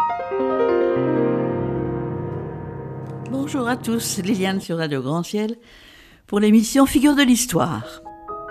Bonjour à tous, Liliane sur Radio Grand Ciel pour l'émission Figures de l'Histoire.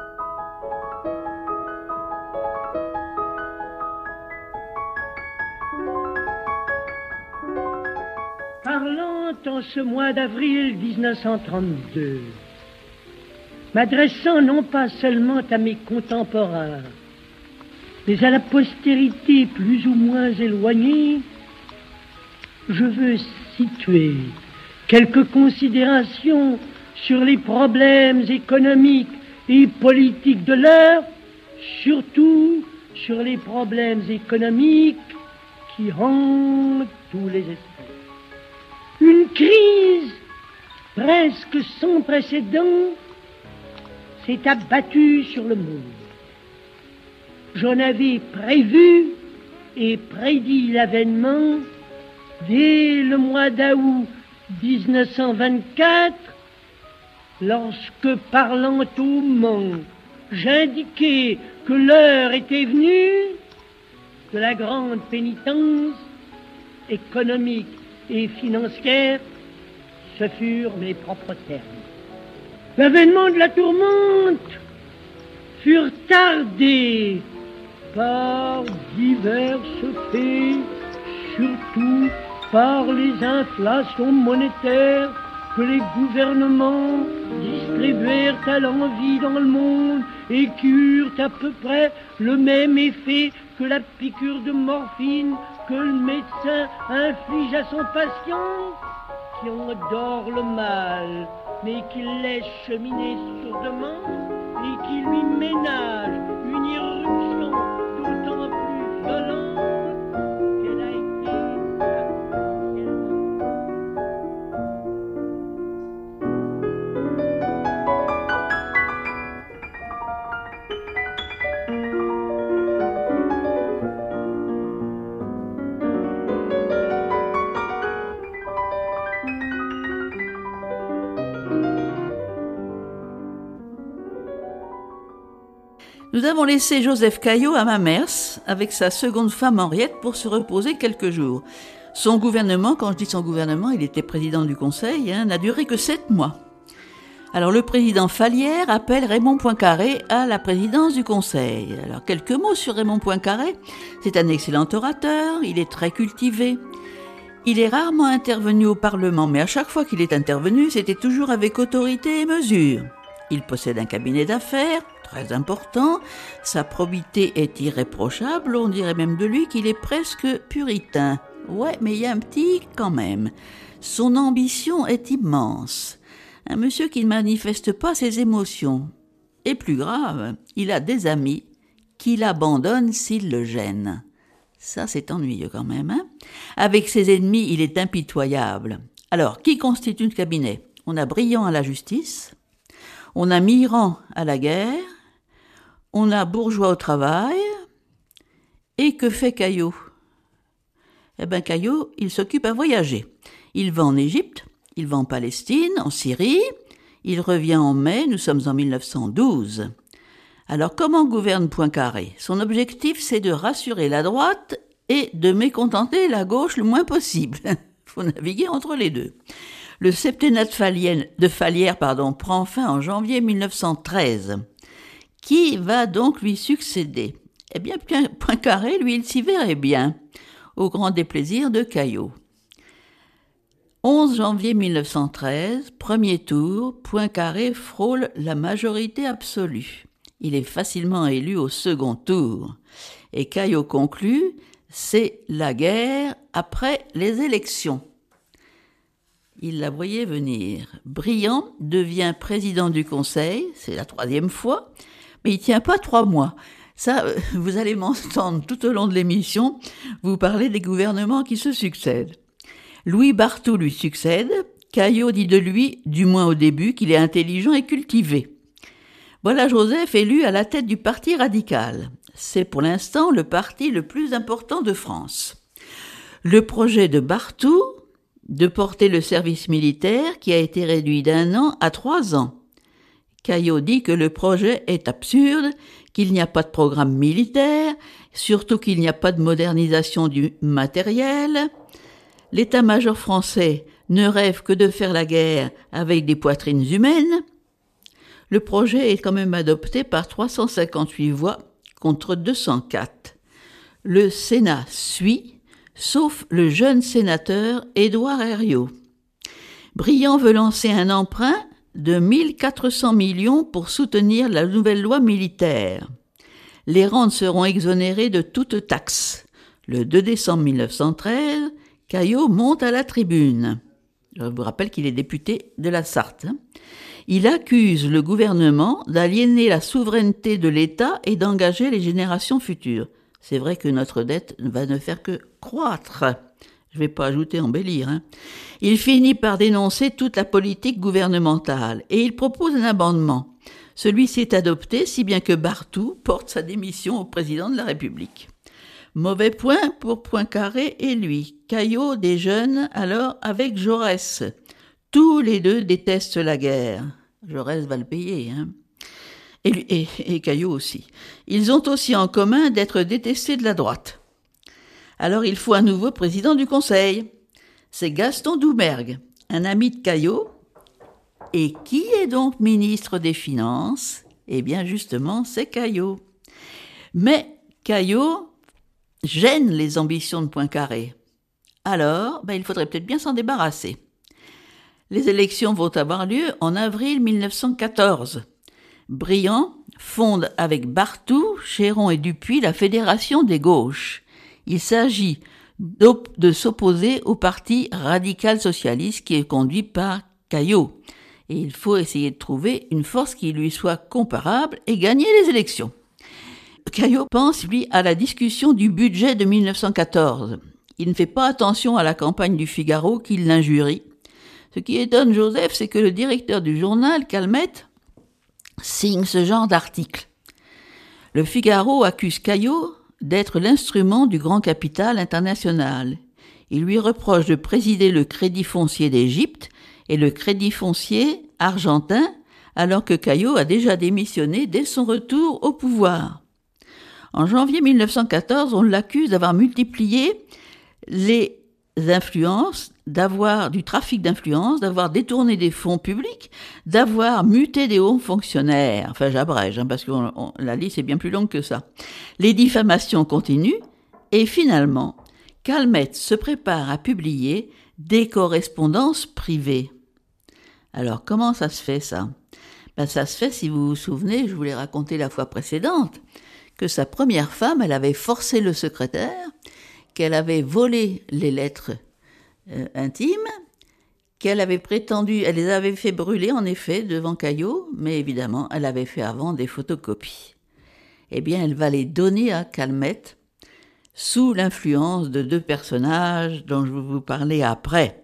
Parlant en ce mois d'avril 1932, m'adressant non pas seulement à mes contemporains, mais à la postérité plus ou moins éloignée, je veux situer quelques considérations sur les problèmes économiques et politiques de l'heure, surtout sur les problèmes économiques qui hantent tous les esprits. Une crise presque sans précédent s'est abattue sur le monde. J'en avais prévu et prédit l'avènement dès le mois d'août 1924, lorsque, parlant au monde, j'indiquai que l'heure était venue de la grande pénitence économique et financière. Ce furent mes propres termes. L'avènement de la tourmente fut tardé par diverses faits, surtout par les inflations monétaires que les gouvernements distribuèrent à l'envi dans le monde et qui eurent à peu près le même effet que la piqûre de morphine que le médecin inflige à son patient, qui endort le mal, mais qui laisse cheminer sourdement et qui lui ménage une irruption d'autant plus violente qu'elle a été. Nous avons laissé Joseph Caillaux à Mamers avec sa seconde femme Henriette pour se reposer quelques jours. Son gouvernement, quand je dis son gouvernement, il était président du Conseil, n'a duré que 7 mois. Alors le président Fallières appelle Raymond Poincaré à la présidence du Conseil. Alors quelques mots sur Raymond Poincaré. C'est un excellent orateur, il est très cultivé. Il est rarement intervenu au Parlement, mais à chaque fois qu'il est intervenu, c'était toujours avec autorité et mesure. Il possède un cabinet d'affaires très important, sa probité est irréprochable, on dirait même de lui qu'il est presque puritain. Ouais, mais il y a un petit quand même. Son ambition est immense. Un monsieur qui ne manifeste pas ses émotions. Et plus grave, il a des amis qui l'abandonnent s'ils le gênent. Ça, c'est ennuyeux quand même, hein ? Avec ses ennemis, il est impitoyable. Alors, qui constitue le cabinet ? On a Briand à la justice, on a Mirand à la guerre, on a Bourgeois au travail, et que fait Caillaux ? Eh bien, Caillaux, il s'occupe à voyager. Il va en Égypte, il va en Palestine, en Syrie, il revient en mai, nous sommes en 1912. Alors, comment gouverne Poincaré ? Son objectif, c'est de rassurer la droite et de mécontenter la gauche le moins possible. Il faut naviguer entre les deux. Le septennat de Fallières prend fin en janvier 1913. Qui va donc lui succéder ? Eh bien, Poincaré, lui, il s'y verrait bien, au grand déplaisir de Caillaux. 11 janvier 1913, premier tour, Poincaré frôle la majorité absolue. Il est facilement élu au second tour. Et Caillaux conclut, c'est la guerre après les élections. Il la voyait venir. Briand devient président du Conseil, c'est la 3e fois, mais il ne tient pas 3 mois. Ça, vous allez m'entendre tout au long de l'émission, vous parlez des gouvernements qui se succèdent. Louis Barthou lui succède. Caillaux dit de lui, du moins au début, qu'il est intelligent et cultivé. Voilà Joseph élu à la tête du Parti radical. C'est pour l'instant le parti le plus important de France. Le projet de Barthou de porter le service militaire qui a été réduit d'1 an à 3 ans. Caillot dit que le projet est absurde, qu'il n'y a pas de programme militaire, surtout qu'il n'y a pas de modernisation du matériel. L'état-major français ne rêve que de faire la guerre avec des poitrines humaines. Le projet est quand même adopté par 358 voix contre 204. Le Sénat suit, sauf le jeune sénateur Édouard Herriot. Briand veut lancer un emprunt de 1400 millions pour soutenir la nouvelle loi militaire. Les rentes seront exonérées de toute taxe. Le 2 décembre 1913, Caillot monte à la tribune. Je vous rappelle qu'il est député de la Sarthe. Il accuse le gouvernement d'aliéner la souveraineté de l'État et d'engager les générations futures. C'est vrai que notre dette va ne faire que croître. Je ne vais pas ajouter embellir. Il finit par dénoncer toute la politique gouvernementale et il propose un amendement. Celui-ci est adopté, si bien que Barthou porte sa démission au président de la République. Mauvais point pour Poincaré et lui. Caillot déjeune alors avec Jaurès. Tous les deux détestent la guerre. Jaurès va le payer, Et Caillot aussi. Ils ont aussi en commun d'être détestés de la droite. Alors il faut un nouveau président du Conseil. C'est Gaston Doumergue, un ami de Caillot. Et qui est donc ministre des Finances ? Eh bien justement, c'est Caillot. Mais Caillot gêne les ambitions de Poincaré. Alors, il faudrait peut-être bien s'en débarrasser. Les élections vont avoir lieu en avril 1914. Briand fonde avec Barthou, Chéron et Dupuis la Fédération des gauches. Il s'agit de s'opposer au parti radical-socialiste qui est conduit par Caillot. Et il faut essayer de trouver une force qui lui soit comparable et gagner les élections. Caillot pense, lui, à la discussion du budget de 1914. Il ne fait pas attention à la campagne du Figaro qui l'injurie. Ce qui étonne Joseph, c'est que le directeur du journal, Calmette, signe ce genre d'article. Le Figaro accuse Caillot d'être l'instrument du grand capital international. Il lui reproche de présider le Crédit foncier d'Égypte et le Crédit foncier argentin, alors que Caillot a déjà démissionné dès son retour au pouvoir. En janvier 1914, on l'accuse d'avoir multiplié les influences, d'avoir du trafic d'influence, d'avoir détourné des fonds publics, d'avoir muté des hauts fonctionnaires. Enfin, j'abrège, parce que la liste est bien plus longue que ça. Les diffamations continuent et finalement, Calmette se prépare à publier des correspondances privées. Alors, comment ça se fait, ça ? Ça se fait, si vous vous souvenez, je vous l'ai raconté la fois précédente, que sa première femme, elle avait forcé le secrétaire, qu'elle avait volé les lettres intimes, qu'elle avait prétendu, elle les avait fait brûler en effet devant Caillot, mais évidemment, elle avait fait avant des photocopies. Eh bien, elle va les donner à Calmette sous l'influence de deux personnages dont je vais vous parler après.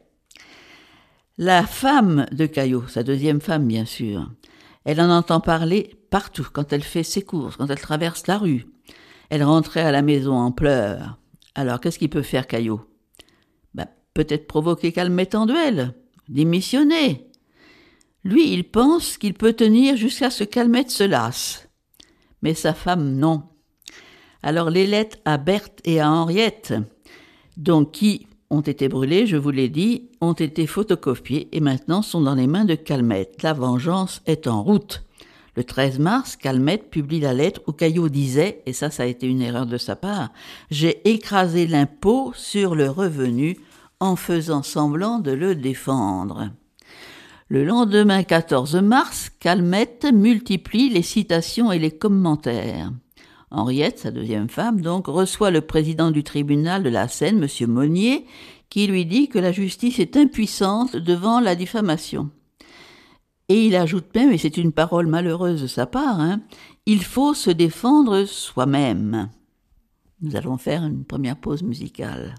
La femme de Caillot, sa deuxième femme bien sûr, elle en entend parler partout, quand elle fait ses courses, quand elle traverse la rue. Elle rentrait à la maison en pleurs. Alors, qu'est-ce qu'il peut faire, Caillot ? Peut-être provoquer Calmette en duel, démissionner. Lui, il pense qu'il peut tenir jusqu'à ce que Calmette se lasse. Mais sa femme, non. Alors, les lettres à Berthe et à Henriette, donc qui ont été brûlées, je vous l'ai dit, ont été photocopiées et maintenant sont dans les mains de Calmette. La vengeance est en route. Le 13 mars, Calmette publie la lettre où Caillot disait, et ça a été une erreur de sa part, « J'ai écrasé l'impôt sur le revenu en faisant semblant de le défendre ». Le lendemain 14 mars, Calmette multiplie les citations et les commentaires. Henriette, sa deuxième femme, donc, reçoit le président du tribunal de la Seine, M. Monnier, qui lui dit que la justice est impuissante devant la diffamation. Et il ajoute même, et c'est une parole malheureuse de sa part, il faut se défendre soi-même. Nous allons faire une première pause musicale.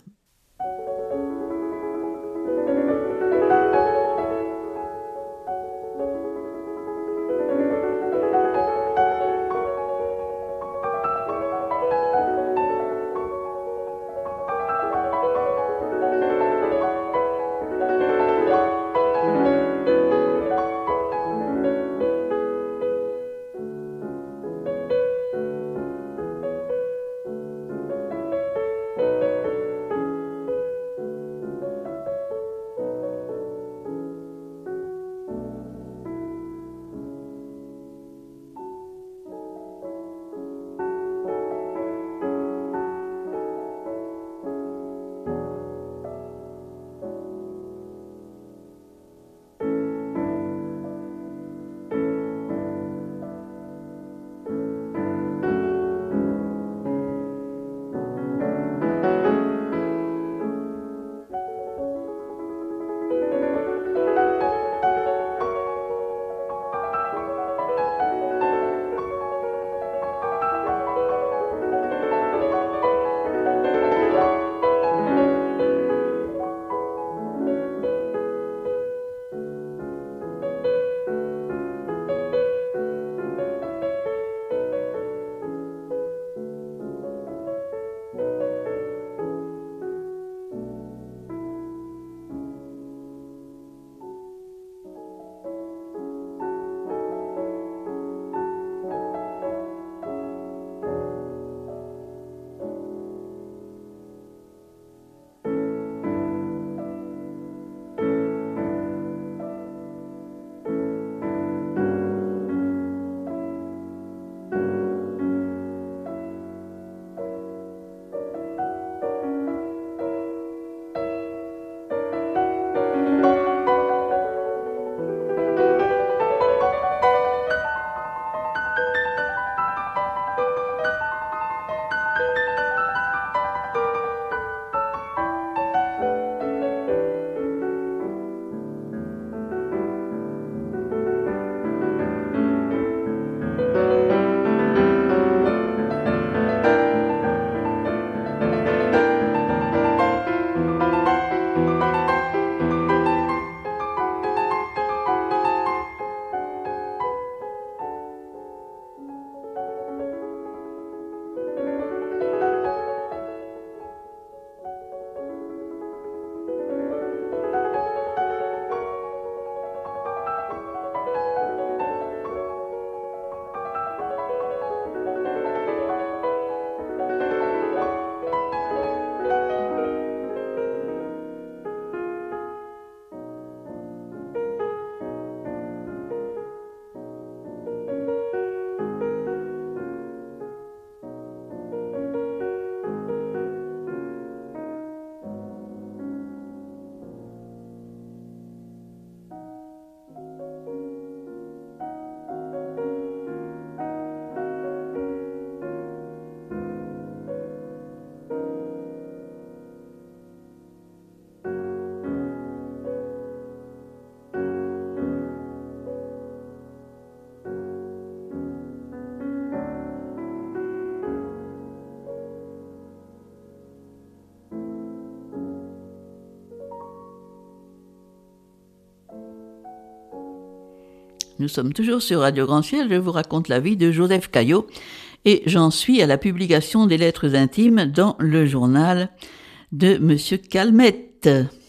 Nous sommes toujours sur Radio Grand Ciel, je vous raconte la vie de Joseph Caillaux et j'en suis à la publication des lettres intimes dans le journal de Monsieur Calmette.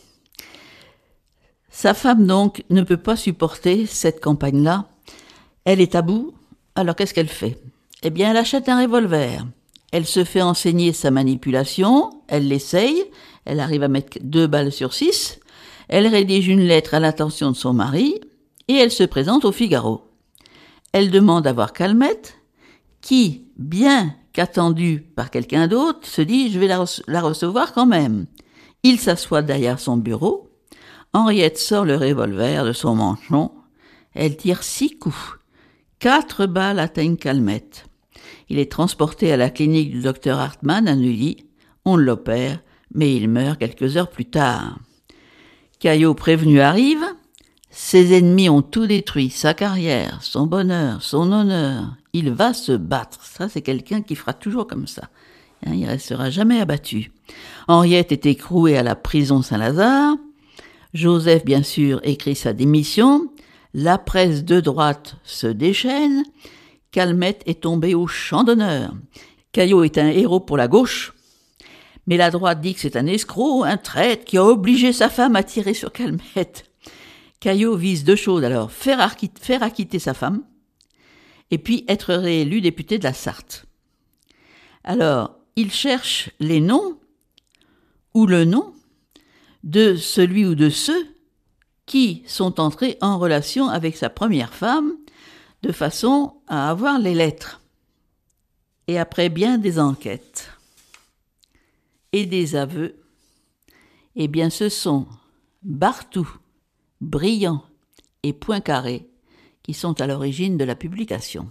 Sa femme donc ne peut pas supporter cette campagne-là. Elle est à bout, alors qu'est-ce qu'elle fait ? Eh bien, elle achète un revolver. Elle se fait enseigner sa manipulation, elle l'essaye, elle arrive à mettre 2 balles sur 6, elle rédige une lettre à l'attention de son mari et elle se présente au Figaro. Elle demande à voir Calmette, qui, bien qu'attendu par quelqu'un d'autre, se dit « je vais la recevoir quand même ». Il s'assoit derrière son bureau, Henriette sort le revolver de son manchon, elle tire 6 coups, 4 balles atteignent Calmette. Il est transporté à la clinique du docteur Hartmann à Neuilly, on l'opère, mais il meurt quelques heures plus tard. Caillaux prévenu arrive, ses ennemis ont tout détruit, sa carrière, son bonheur, son honneur. Il va se battre. Ça, c'est quelqu'un qui fera toujours comme ça. Il ne restera jamais abattu. Henriette est écrouée à la prison Saint-Lazare. Joseph, bien sûr, écrit sa démission. La presse de droite se déchaîne. Calmette est tombé au champ d'honneur. Caillaux est un héros pour la gauche. Mais la droite dit que c'est un escroc, un traître qui a obligé sa femme à tirer sur Calmette. Caillaux vise 2 choses alors, faire acquitter sa femme et puis être réélu député de la Sarthe. Alors, il cherche les noms ou le nom de celui ou de ceux qui sont entrés en relation avec sa première femme de façon à avoir les lettres. Et après bien des enquêtes et des aveux, eh bien ce sont Barthou, Briand et Poincaré qui sont à l'origine de la publication.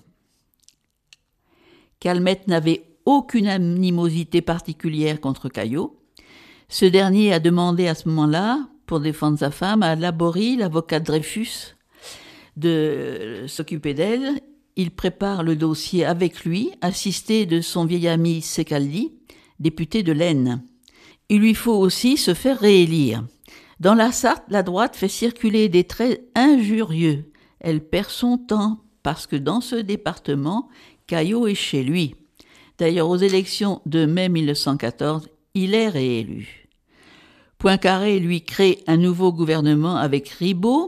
Calmette n'avait aucune animosité particulière contre Caillaux. Ce dernier a demandé à ce moment-là, pour défendre sa femme, à Laborie, l'avocat de Dreyfus, de s'occuper d'elle. Il prépare le dossier avec lui, assisté de son vieil ami Secaldi, député de l'Aisne. Il lui faut aussi se faire réélire. Dans la Sarthe, la droite fait circuler des traits injurieux. Elle perd son temps parce que dans ce département, Caillaux est chez lui. D'ailleurs, aux élections de mai 1914, il est réélu. Poincaré lui crée un nouveau gouvernement avec Ribaud,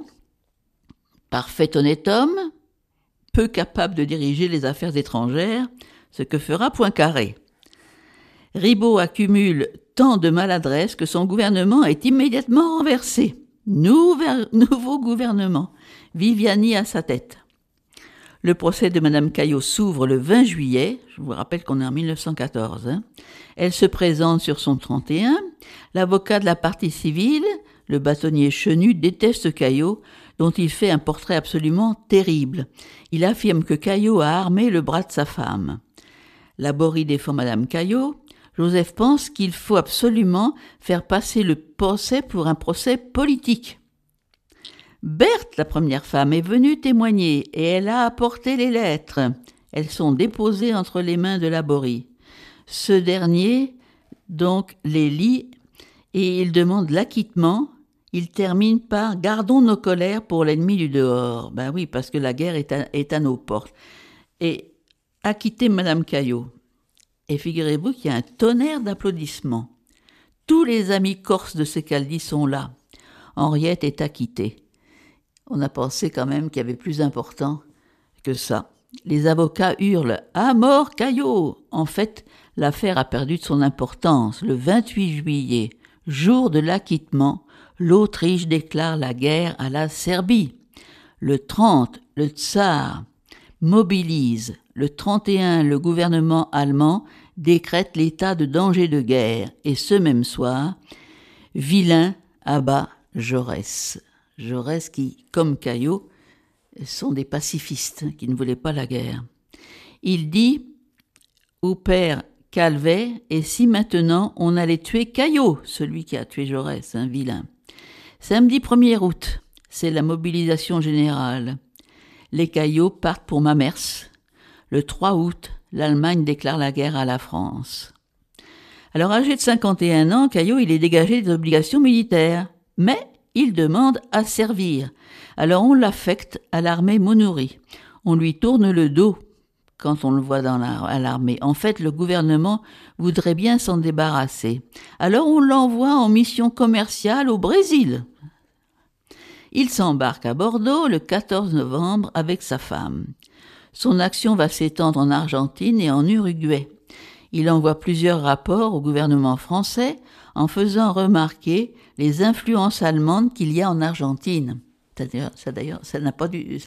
parfait honnête homme, peu capable de diriger les affaires étrangères, ce que fera Poincaré. Ribaud accumule tant de maladresse que son gouvernement est immédiatement renversé. Nouveau gouvernement, Viviani à sa tête. Le procès de Madame Caillaux s'ouvre le 20 juillet, je vous rappelle qu'on est en 1914. Elle se présente sur son 31. L'avocat de la partie civile, le bâtonnier Chenu, déteste Caillaux, dont il fait un portrait absolument terrible. Il affirme que Caillaux a armé le bras de sa femme. Laborie défend Madame Caillaux. Joseph pense qu'il faut absolument faire passer le procès pour un procès politique. Berthe, la première femme, est venue témoigner et elle a apporté les lettres. Elles sont déposées entre les mains de Laborie. Ce dernier, donc, les lit et il demande l'acquittement. Il termine par « Gardons nos colères pour l'ennemi du dehors ». Ben oui, parce que la guerre est à nos portes. Et acquitter Madame Caillaux. Et figurez-vous qu'il y a un tonnerre d'applaudissements. Tous les amis corses de Secaldi sont là. Henriette est acquittée. On a pensé quand même qu'il y avait plus important que ça. Les avocats hurlent « À mort Caillaux !» En fait, l'affaire a perdu de son importance. Le 28 juillet, jour de l'acquittement, l'Autriche déclare la guerre à la Serbie. Le 30, le tsar mobilise. Le 31, le gouvernement allemand décrète l'état de danger de guerre. Et ce même soir, Vilain abat Jaurès. Jaurès qui, comme Caillaux, sont des pacifistes qui ne voulaient pas la guerre. Il dit au père Calvet, et si maintenant on allait tuer Caillaux, celui qui a tué Jaurès, un vilain. Samedi 1er août, c'est la mobilisation générale. Les Caillots partent pour Mamers. Le 3 août, l'Allemagne déclare la guerre à la France. Alors, âgé de 51 ans, Caillaux, il est dégagé des obligations militaires, mais il demande à servir. Alors on l'affecte à l'armée Monori. On lui tourne le dos quand on le voit à l'armée. En fait, le gouvernement voudrait bien s'en débarrasser. Alors on l'envoie en mission commerciale au Brésil. Il s'embarque à Bordeaux le 14 novembre avec sa femme. Son action va s'étendre en Argentine et en Uruguay. Il envoie plusieurs rapports au gouvernement français en faisant remarquer les influences allemandes qu'il y a en Argentine. Ça n'a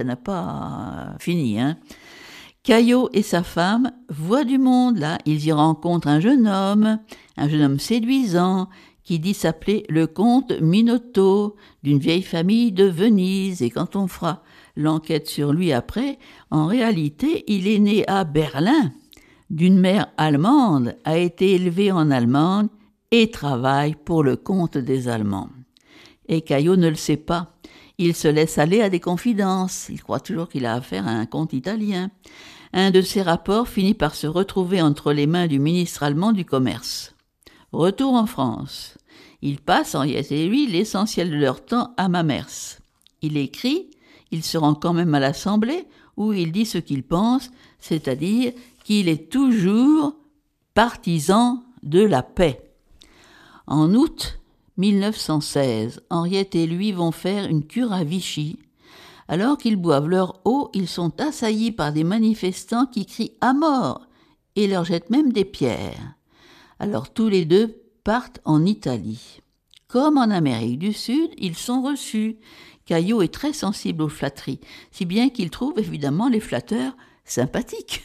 pas fini, hein. Caillaux et sa femme voient du monde, là. Ils y rencontrent un jeune homme séduisant, qui dit s'appeler le comte Minotto, d'une vieille famille de Venise. Et quand on fera l'enquête sur lui après, en réalité, il est né à Berlin, d'une mère allemande, a été élevé en Allemagne et travaille pour le compte des Allemands. Et Caillaux ne le sait pas. Il se laisse aller à des confidences. Il croit toujours qu'il a affaire à un comte italien. Un de ses rapports finit par se retrouver entre les mains du ministre allemand du Commerce. Retour en France. Il passe, Henriette et lui, l'essentiel de leur temps à Mamers. Il écrit, il se rend quand même à l'Assemblée, où il dit ce qu'il pense, c'est-à-dire qu'il est toujours partisan de la paix. En août 1916, Henriette et lui vont faire une cure à Vichy. Alors qu'ils boivent leur eau, ils sont assaillis par des manifestants qui crient « à mort » et leur jettent même des pierres. Alors tous les deux partent en Italie. Comme en Amérique du Sud, ils sont reçus. Caillaux est très sensible aux flatteries, si bien qu'il trouve évidemment les flatteurs sympathiques.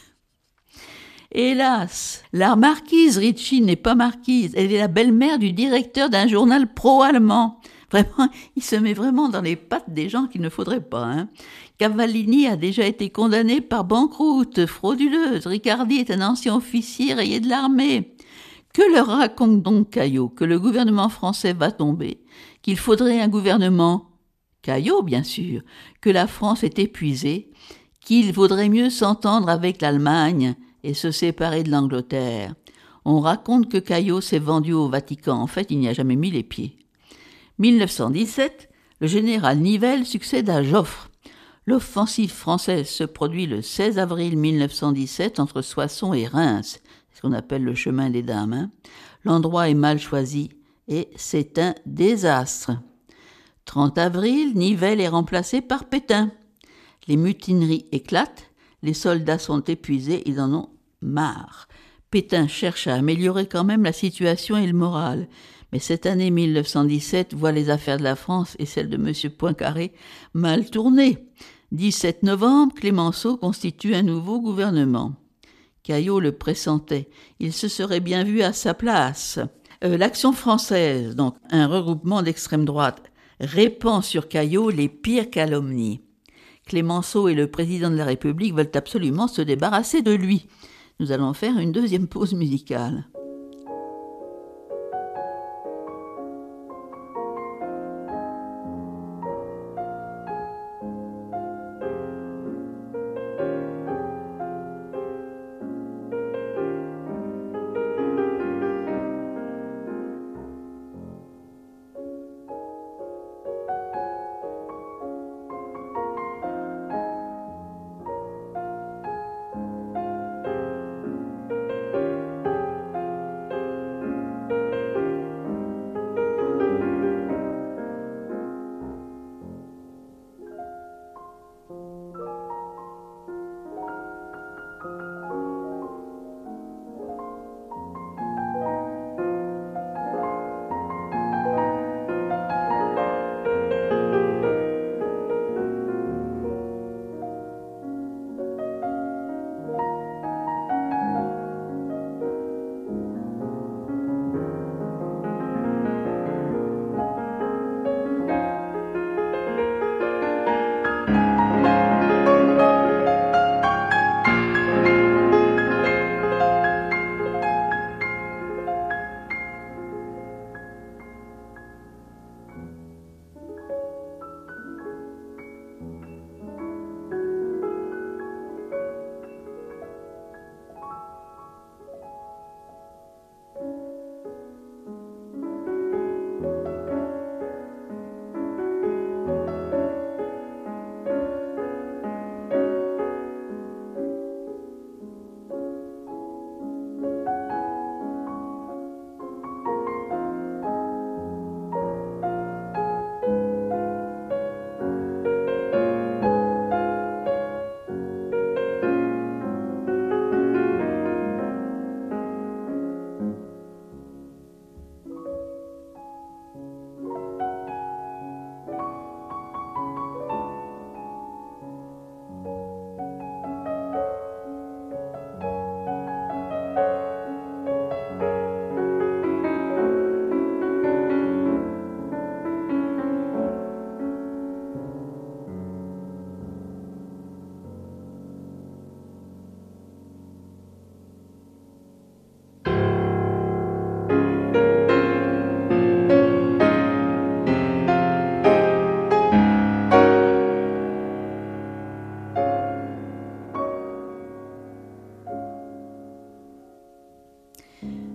Hélas, la marquise Ricci n'est pas marquise, elle est la belle-mère du directeur d'un journal pro-allemand. Vraiment, il se met vraiment dans les pattes des gens qu'il ne faudrait pas, hein. Cavallini a déjà été condamné par banqueroute frauduleuse. Riccardi est un ancien officier rayé de l'armée. Que leur raconte donc Caillaux? Que le gouvernement français va tomber, qu'il faudrait un gouvernement Caillaux, bien sûr, que la France est épuisée, qu'il vaudrait mieux s'entendre avec l'Allemagne et se séparer de l'Angleterre. On raconte que Caillaux s'est vendu au Vatican. En fait, il n'y a jamais mis les pieds. 1917, le général Nivelle succède à Joffre. L'offensive française se produit le 16 avril 1917 entre Soissons et Reims, ce qu'on appelle le chemin des dames, hein. L'endroit est mal choisi et c'est un désastre. 30 avril, Nivelle est remplacé par Pétain. Les mutineries éclatent, les soldats sont épuisés, ils en ont marre. Pétain cherche à améliorer quand même la situation et le moral. Mais cette année 1917 voit les affaires de la France et celles de M. Poincaré mal tournées. 17 novembre, Clémenceau constitue un nouveau gouvernement. Caillaux le pressentait, il se serait bien vu à sa place. L'Action française, donc un regroupement d'extrême droite, répand sur Caillaux les pires calomnies. Clémenceau et le président de la République veulent absolument se débarrasser de lui. Nous allons faire une deuxième pause musicale.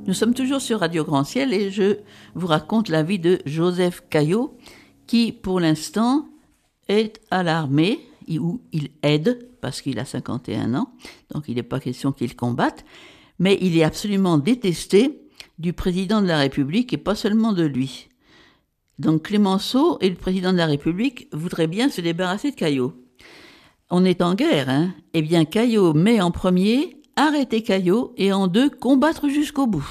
Nous sommes toujours sur Radio Grand Ciel et je vous raconte la vie de Joseph Caillaux qui, pour l'instant, est à l'armée où il aide parce qu'il a 51 ans, donc il n'est pas question qu'il combatte, mais il est absolument détesté du président de la République et pas seulement de lui. Donc Clémenceau et le président de la République voudraient bien se débarrasser de Caillaux. On est en guerre, hein. Eh bien, Caillaux met en premier arrêter Caillaux et en deux combattre jusqu'au bout.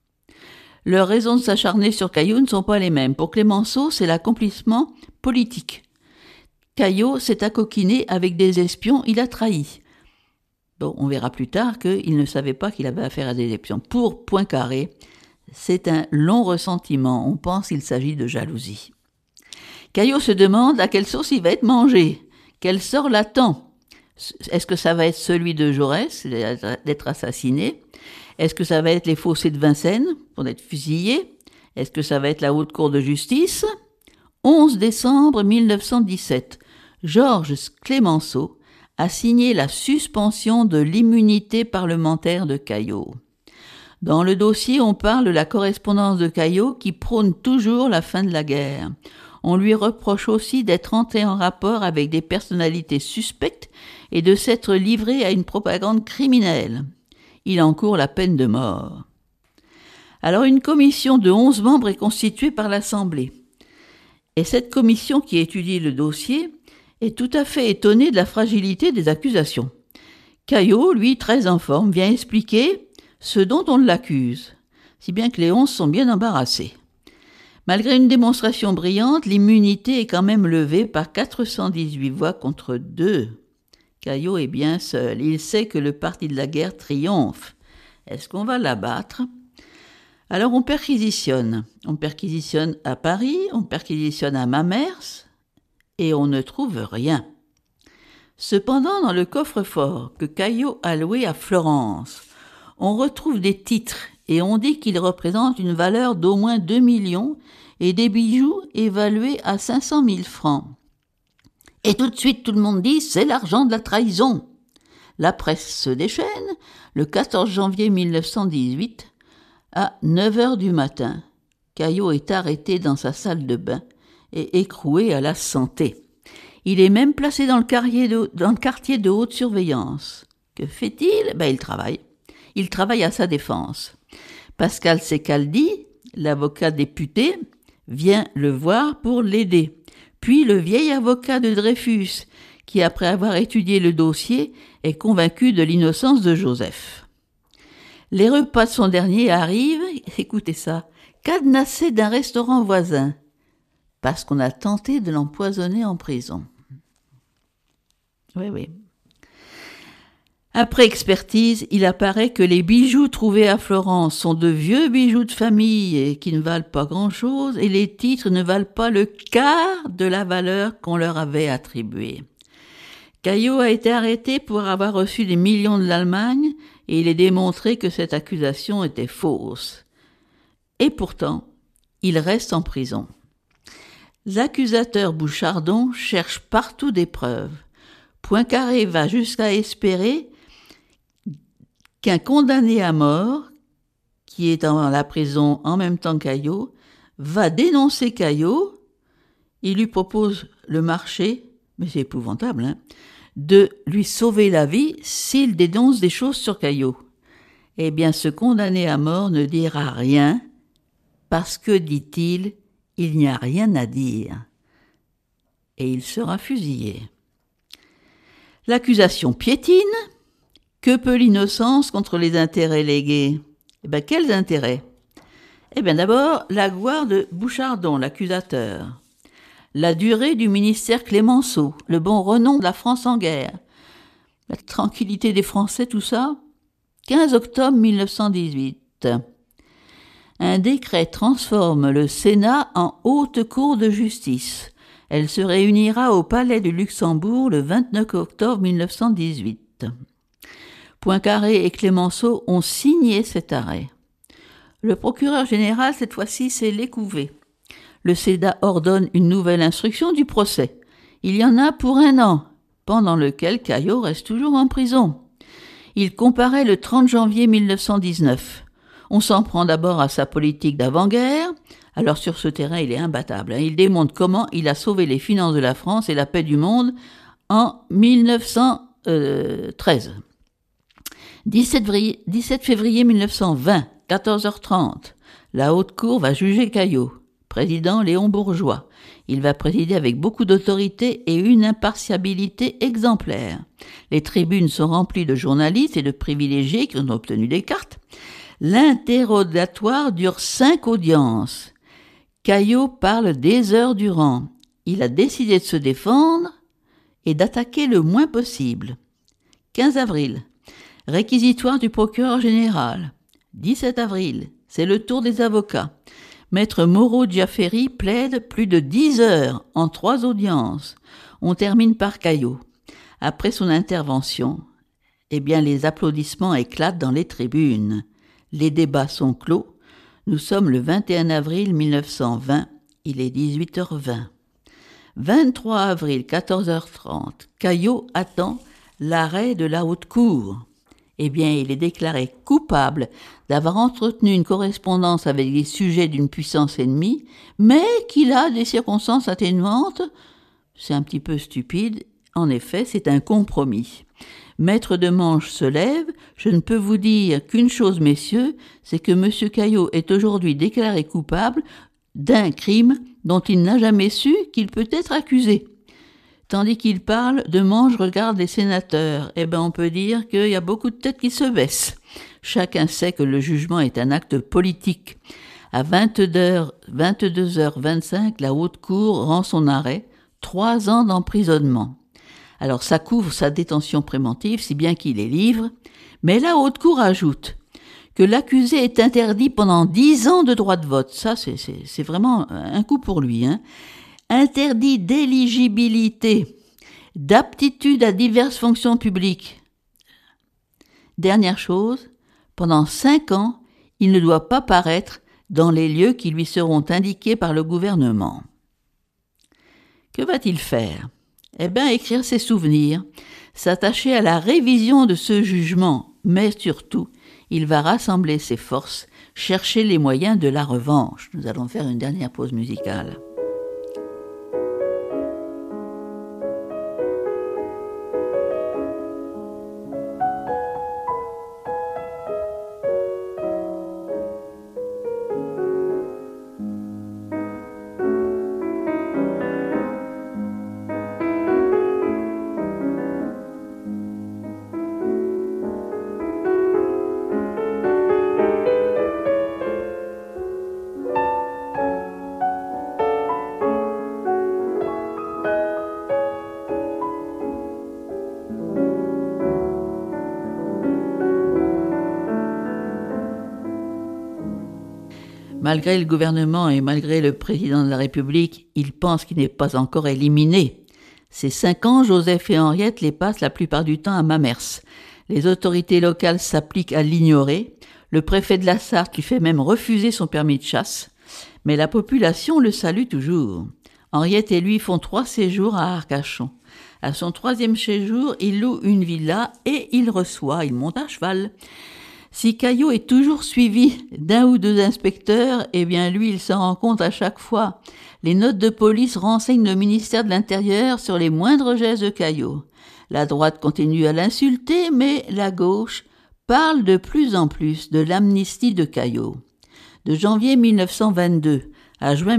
Leurs raisons de s'acharner sur Caillaux ne sont pas les mêmes. Pour Clémenceau, c'est l'accomplissement politique. Caillaux s'est accoquiné avec des espions, il a trahi. Bon, on verra plus tard qu'il ne savait pas qu'il avait affaire à des espions. Pour Poincaré, c'est un long ressentiment. On pense qu'il s'agit de jalousie. Caillaux se demande à quelle sauce il va être mangé. Quel sort l'attend? Est-ce que ça va être celui de Jaurès, d'être assassiné? Est-ce que ça va être les fossés de Vincennes, pour être fusillé? Est-ce que ça va être la haute cour de justice? 11 décembre 1917, Georges Clémenceau a signé la suspension de l'immunité parlementaire de Caillaux. Dans le dossier, on parle de la correspondance de Caillaux qui prône toujours la fin de la guerre. On lui reproche aussi d'être entré en rapport avec des personnalités suspectes et de s'être livré à une propagande criminelle. Il encourt la peine de mort. Alors une commission de 11 membres est constituée par l'Assemblée. Et cette commission qui étudie le dossier est tout à fait étonnée de la fragilité des accusations. Caillaux, lui, très en forme, vient expliquer ce dont on l'accuse, si bien que les 11 sont bien embarrassés. Malgré une démonstration brillante, l'immunité est quand même levée par 418 voix contre 2. Caillaux est bien seul. Il sait que le parti de la guerre triomphe. Est-ce qu'on va l'abattre? Alors on perquisitionne. On perquisitionne à Paris, on perquisitionne à Mamers, et on ne trouve rien. Cependant, dans le coffre-fort que Caillaux a loué à Florence, on retrouve des titres et on dit qu'ils représentent une valeur d'au moins 2 millions et des bijoux évalués à 500 000 francs. Et tout de suite, tout le monde dit « c'est l'argent de la trahison ». La presse se déchaîne. Le 14 janvier 1918, à 9h du matin, Caillaux est arrêté dans sa salle de bain et écroué à la santé. Il est même placé dans le quartier de haute surveillance. Que fait-il? Il travaille. Il travaille à sa défense. Pascal Secaldi, l'avocat député, vient le voir pour l'aider. Puis le vieil avocat de Dreyfus, qui après avoir étudié le dossier, est convaincu de l'innocence de Joseph. Les repas de son dernier arrivent, écoutez ça, cadenassés d'un restaurant voisin, parce qu'on a tenté de l'empoisonner en prison. Oui. Après expertise, il apparaît que les bijoux trouvés à Florence sont de vieux bijoux de famille et qui ne valent pas grand-chose, et les titres ne valent pas le quart de la valeur qu'on leur avait attribuée. Caillaux a été arrêté pour avoir reçu des millions de l'Allemagne, et il est démontré que cette accusation était fausse. Et pourtant, il reste en prison. L'accusateur Bouchardon cherche partout des preuves. Poincaré va jusqu'à espérer qu'un condamné à mort, qui est dans la prison en même temps que Caillaux, va dénoncer Caillaux. Il lui propose le marché, mais c'est épouvantable, de lui sauver la vie s'il dénonce des choses sur Caillaux. Eh bien, ce condamné à mort ne dira rien, parce que, dit-il, il n'y a rien à dire. Et il sera fusillé. L'accusation piétine. Que peut l'innocence contre les intérêts légués? Quels intérêts? D'abord, la gloire de Bouchardon, l'accusateur. La durée du ministère Clémenceau, le bon renom de la France en guerre. La tranquillité des Français, tout ça. 15 octobre 1918. Un décret transforme le Sénat en haute cour de justice. Elle se réunira au Palais du Luxembourg le 29 octobre 1918. Poincaré et Clémenceau ont signé cet arrêt. Le procureur général, cette fois-ci, s'est Lécouvé. Le Sénat ordonne une nouvelle instruction du procès. Il y en a pour 1 an, pendant lequel Caillaux reste toujours en prison. Il comparaît le 30 janvier 1919. On s'en prend d'abord à sa politique d'avant-guerre. Alors sur ce terrain, il est imbattable. Il démontre comment il a sauvé les finances de la France et la paix du monde en 1913. 17 février 1920, 14h30, la Haute Cour va juger Caillaux. Président Léon Bourgeois. Il va présider avec beaucoup d'autorité et une impartialité exemplaire. Les tribunes sont remplies de journalistes et de privilégiés qui ont obtenu des cartes. L'interrogatoire dure 5 audiences. Caillaux parle des heures durant. Il a décidé de se défendre et d'attaquer le moins possible. 15 avril, réquisitoire du procureur général. 17 avril, c'est le tour des avocats. Maître Moreau-Giaferi plaide plus de 10 heures en 3 audiences. On termine par Caillaux. Après son intervention, les applaudissements éclatent dans les tribunes. Les débats sont clos. Nous sommes le 21 avril 1920. Il est 18h20. 23 avril, 14h30. Caillaux attend l'arrêt de la Haute Cour. Il est déclaré coupable d'avoir entretenu une correspondance avec les sujets d'une puissance ennemie, mais qu'il a des circonstances atténuantes. C'est un petit peu stupide. En effet, c'est un compromis. Maître de Manche se lève. Je ne peux vous dire qu'une chose, messieurs, c'est que M. Caillaux est aujourd'hui déclaré coupable d'un crime dont il n'a jamais su qu'il peut être accusé. Tandis qu'il parle, de Manche regarde les sénateurs. On peut dire qu'il y a beaucoup de têtes qui se baissent. Chacun sait que le jugement est un acte politique. À 22h25, la Haute Cour rend son arrêt, 3 ans d'emprisonnement. Alors ça couvre sa détention préventive, si bien qu'il est libre. Mais la Haute Cour ajoute que l'accusé est interdit pendant 10 ans de droit de vote. Ça, c'est vraiment un coup pour lui, Interdit d'éligibilité, d'aptitude à diverses fonctions publiques. Dernière chose, pendant 5 ans, il ne doit pas paraître dans les lieux qui lui seront indiqués par le gouvernement. Que va-t-il faire ? Écrire ses souvenirs, s'attacher à la révision de ce jugement, mais surtout, il va rassembler ses forces, chercher les moyens de la revanche. Nous allons faire une dernière pause musicale. Malgré le gouvernement et malgré le président de la République, il pense qu'il n'est pas encore éliminé. Ces 5 ans, Joseph et Henriette les passent la plupart du temps à Mamers. Les autorités locales s'appliquent à l'ignorer. Le préfet de la Sarthe lui fait même refuser son permis de chasse. Mais la population le salue toujours. Henriette et lui font 3 séjours à Arcachon. À son 3e séjour, il loue une villa et il monte à cheval. Si Caillaux est toujours suivi d'1 ou 2 inspecteurs, lui, il s'en rend compte à chaque fois. Les notes de police renseignent le ministère de l'Intérieur sur les moindres gestes de Caillaux. La droite continue à l'insulter, mais la gauche parle de plus en plus de l'amnistie de Caillaux. De janvier 1922 à juin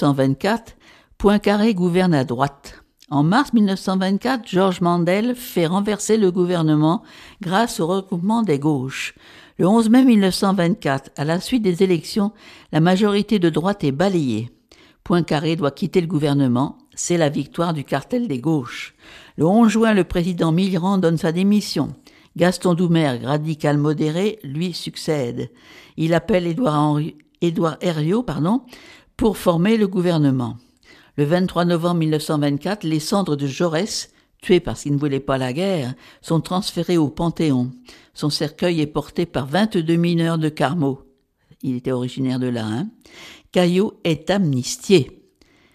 1924, Poincaré gouverne à droite. En mars 1924, Georges Mandel fait renverser le gouvernement grâce au regroupement des gauches. Le 11 mai 1924, à la suite des élections, la majorité de droite est balayée. Poincaré doit quitter le gouvernement. C'est la victoire du cartel des gauches. Le 11 juin, le président Mitterrand donne sa démission. Gaston Doumergue, radical modéré, lui succède. Il appelle Édouard Herriot pour former le gouvernement. Le 23 novembre 1924, les cendres de Jaurès, tué parce qu'il ne voulait pas la guerre, sont transférées au Panthéon. Son cercueil est porté par 22 mineurs de Carmaux. Il était originaire de là. Caillaux est amnistié.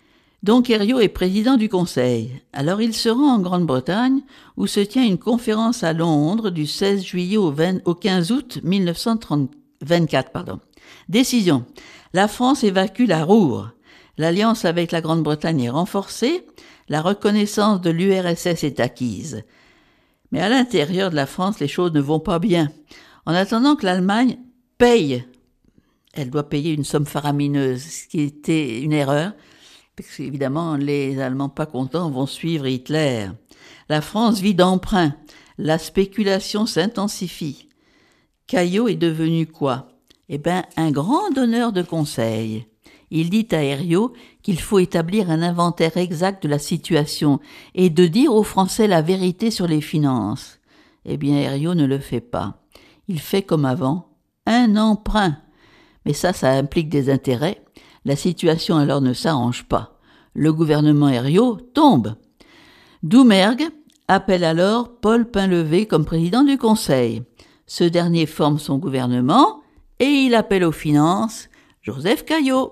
Donc Herriot est président du Conseil. Alors il se rend en Grande-Bretagne où se tient une conférence à Londres du 16 juillet au 15 août 1934. 24, pardon. Décision. La France évacue la Roure. L'alliance avec la Grande-Bretagne est renforcée. La reconnaissance de l'URSS est acquise. Mais à l'intérieur de la France, les choses ne vont pas bien. En attendant que l'Allemagne paye, elle doit payer une somme faramineuse, ce qui était une erreur, parce qu'évidemment, les Allemands pas contents vont suivre Hitler. La France vit d'emprunts. La spéculation s'intensifie. Caillaux est devenu quoi? Un grand donneur de conseils. Il dit à Herriot qu'il faut établir un inventaire exact de la situation et de dire aux Français la vérité sur les finances. Herriot ne le fait pas. Il fait comme avant, un emprunt. Mais ça implique des intérêts. La situation alors ne s'arrange pas. Le gouvernement Herriot tombe. Doumergue appelle alors Paul Painlevé comme président du Conseil. Ce dernier forme son gouvernement et il appelle aux finances Joseph Caillaux.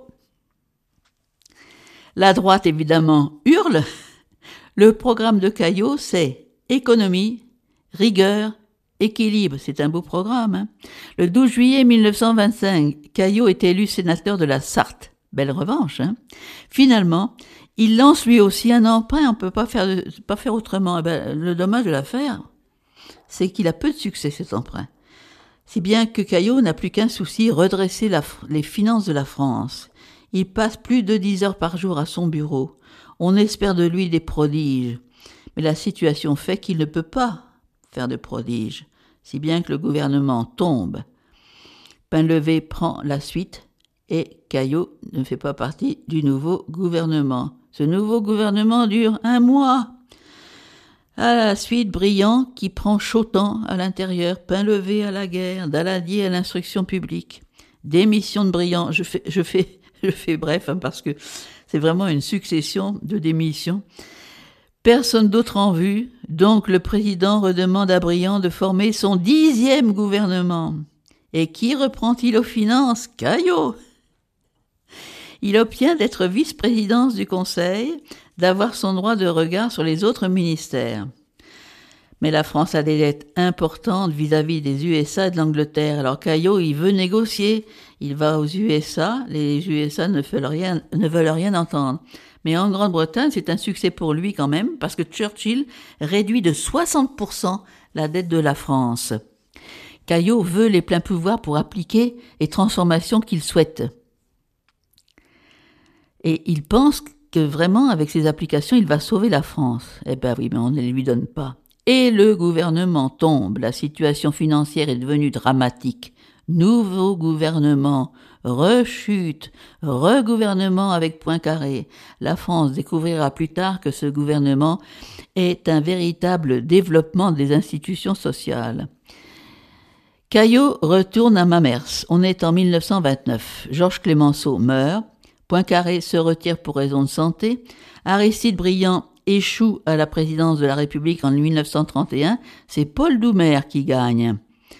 La droite, évidemment, hurle. Le programme de Caillaux, c'est économie, rigueur, équilibre. C'est un beau programme. Le 12 juillet 1925, Caillaux est élu sénateur de la Sarthe. Belle revanche. Finalement, il lance lui aussi un emprunt. On ne peut pas faire autrement. Le dommage de l'affaire, c'est qu'il a peu de succès, cet emprunt. Si bien que Caillaux n'a plus qu'un souci, redresser les finances de la France. Il passe plus de 10 heures par jour à son bureau. On espère de lui des prodiges. Mais la situation fait qu'il ne peut pas faire de prodiges, si bien que le gouvernement tombe. Painlevé prend la suite et Caillaux ne fait pas partie du nouveau gouvernement. Ce nouveau gouvernement dure 1 mois. À la suite, Briand qui prend Chautemps à l'intérieur, Painlevé à la guerre, Daladier à l'instruction publique. Démission de Briand. Je fais bref, parce que c'est vraiment une succession de démissions. Personne d'autre en vue, donc le président redemande à Briand de former son 10e gouvernement. Et qui reprend-il aux finances? Caillaux. Il obtient d'être vice-présidence du Conseil, d'avoir son droit de regard sur les autres ministères. Mais la France a des dettes importantes vis-à-vis des USA et de l'Angleterre. Alors Caillaux, il veut négocier. Il va aux USA. Les USA ne veulent rien entendre. Mais en Grande-Bretagne, c'est un succès pour lui quand même, parce que Churchill réduit de 60% la dette de la France. Caillaux veut les pleins pouvoirs pour appliquer les transformations qu'il souhaite. Et il pense que vraiment, avec ces applications, il va sauver la France. Oui, mais on ne lui donne pas. Et le gouvernement tombe. La situation financière est devenue dramatique. Nouveau gouvernement, rechute, regouvernement avec Poincaré. La France découvrira plus tard que ce gouvernement est un véritable développement des institutions sociales. Caillaux retourne à Mamers. On est en 1929. Georges Clemenceau meurt. Poincaré se retire pour raison de santé. Aristide Briand échoue à la présidence de la République en 1931. C'est Paul Doumer qui gagne.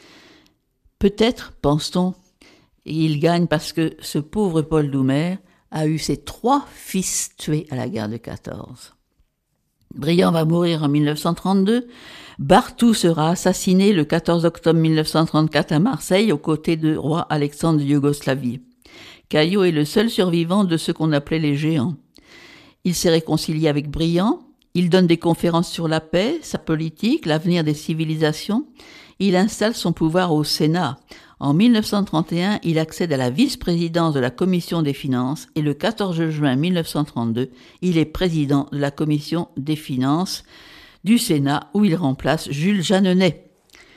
Peut-être, pense-t-on, il gagne parce que ce pauvre Paul Doumer a eu ses 3 fils tués à la guerre de 14. Briand va mourir en 1932. Barthou sera assassiné le 14 octobre 1934 à Marseille aux côtés du roi Alexandre de Yougoslavie. Caillaux est le seul survivant de ce qu'on appelait les géants. Il s'est réconcilié avec Briand. Il donne des conférences sur la paix, sa politique, l'avenir des civilisations. Il installe son pouvoir au Sénat. En 1931, il accède à la vice-présidence de la Commission des finances et le 14 juin 1932, il est président de la Commission des finances du Sénat où il remplace Jules Jeanneney.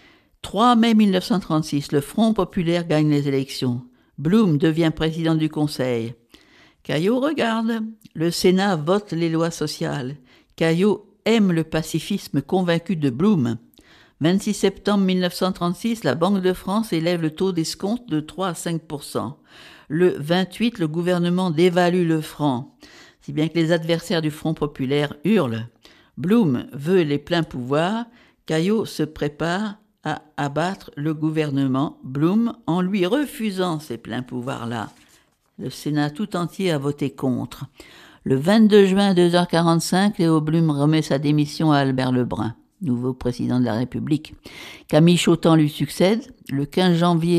3 mai 1936, le Front populaire gagne les élections. Blum devient président du Conseil. Caillaux regarde. Le Sénat vote les lois sociales. Caillaux aime le pacifisme convaincu de Blum. 26 septembre 1936, la Banque de France élève le taux d'escompte de 3 à 5%. Le 28, le gouvernement dévalue le franc, si bien que les adversaires du Front populaire hurlent. Blum veut les pleins pouvoirs. Caillaux se prépare à abattre le gouvernement. Blum en lui refusant ces pleins pouvoirs-là. Le Sénat tout entier a voté contre. Le 22 juin à 2h45, Léo Blum remet sa démission à Albert Lebrun, nouveau président de la République. Camille Chautemps lui succède. Le 15 janvier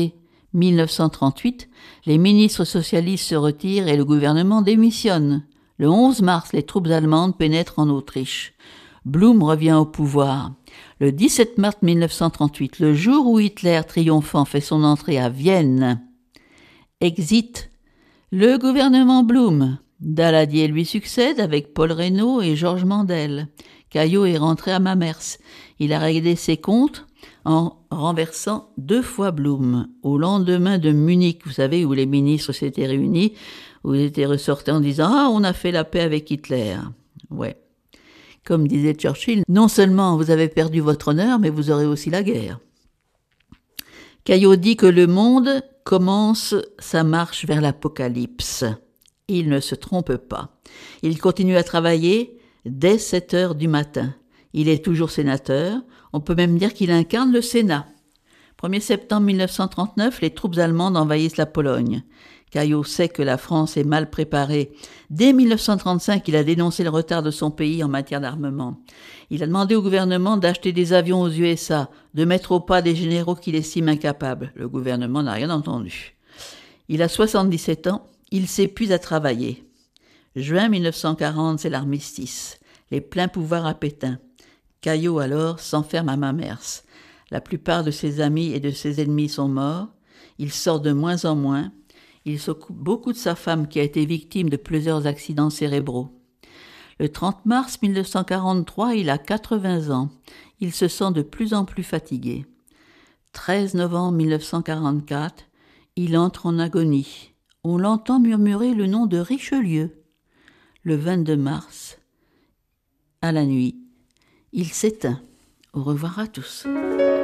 1938, les ministres socialistes se retirent et le gouvernement démissionne. Le 11 mars, les troupes allemandes pénètrent en Autriche. Blum revient au pouvoir. Le 17 mars 1938, le jour où Hitler, triomphant, fait son entrée à Vienne, exit le gouvernement Blum. Daladier lui succède avec Paul Reynaud et Georges Mandel. Caillaux est rentré à Mamers. Il a réglé ses comptes en renversant 2 fois Blum. Au lendemain de Munich, vous savez, où les ministres s'étaient réunis, où ils étaient ressortis en disant « Ah, on a fait la paix avec Hitler ». Ouais. Comme disait Churchill, non seulement vous avez perdu votre honneur, mais vous aurez aussi la guerre. Caillaux dit que le monde commence sa marche vers l'apocalypse. Il ne se trompe pas. Il continue à travailler dès 7 heures du matin. Il est toujours sénateur. On peut même dire qu'il incarne le Sénat. 1er septembre 1939, les troupes allemandes envahissent la Pologne. Caillaux sait que la France est mal préparée. Dès 1935, il a dénoncé le retard de son pays en matière d'armement. Il a demandé au gouvernement d'acheter des avions aux USA, de mettre au pas des généraux qu'il estime incapables. Le gouvernement n'a rien entendu. Il a 77 ans. Il s'épuise à travailler. Juin 1940, c'est l'armistice. Les pleins pouvoirs à Pétain. Caillaux, alors, s'enferme à Mamers. La plupart de ses amis et de ses ennemis sont morts. Il sort de moins en moins. Il s'occupe beaucoup de sa femme qui a été victime de plusieurs accidents cérébraux. Le 30 mars 1943, il a 80 ans. Il se sent de plus en plus fatigué. 13 novembre 1944, il entre en agonie. On l'entend murmurer le nom de Richelieu. Le 22 mars, à la nuit, il s'éteint. Au revoir à tous.